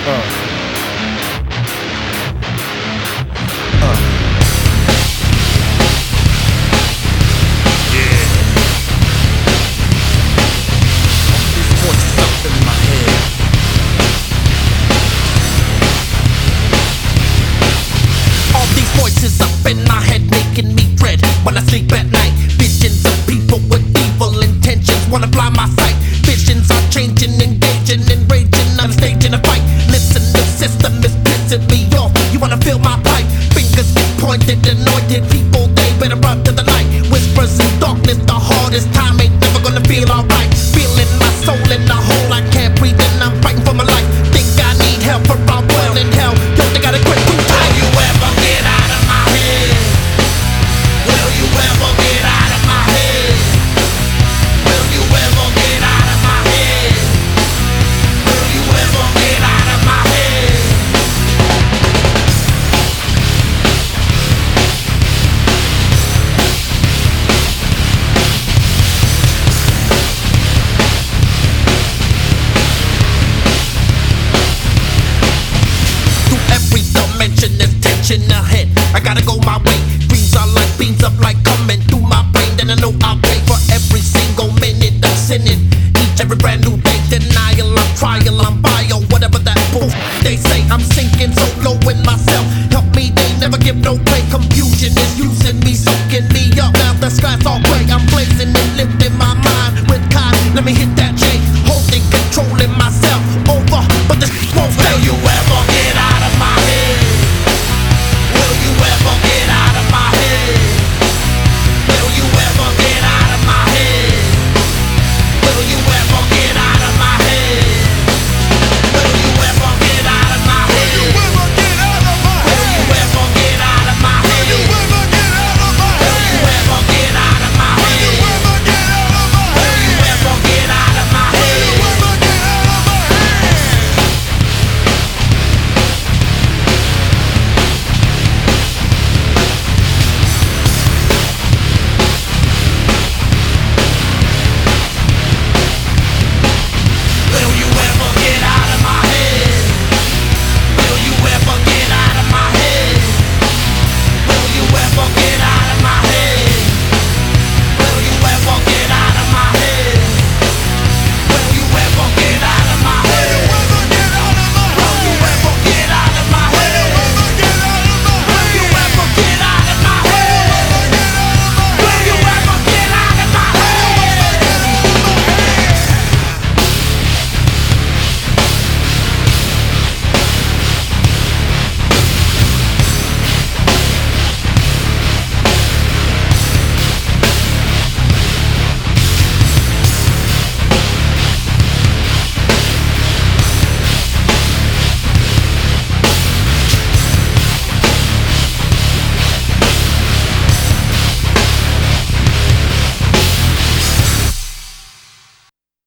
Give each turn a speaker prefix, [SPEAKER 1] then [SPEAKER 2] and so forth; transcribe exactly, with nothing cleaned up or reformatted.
[SPEAKER 1] In my head, making me dread when I sleep at night. Visions of people with evil intentions wanna blind my sight. Visions are changing, engaging, enraging. I'm staging a fight. Listen, the system is pissing me off. You wanna feel my pipe? Fingers get pointed, anointed. People, they better run to the light. Whispers in darkness, the hardest time ain't never gonna feel alright. Feeling my soul in the hole, I can't breathe and I'm fighting for my life. Think I need help or I'm well in hell. Don't think I gotta quit too tight. You ever get out of my head? Will you ever get out of my head? Will you ever get out of my head? Will you ever get out of my head? Through every dimension there's tension ahead. I gotta go my way. Dreams are like beams of light coming through my brain. Then I know I'll pay for every single minute I'm sinning. Each every brand new day, denial, I'm trial, I'm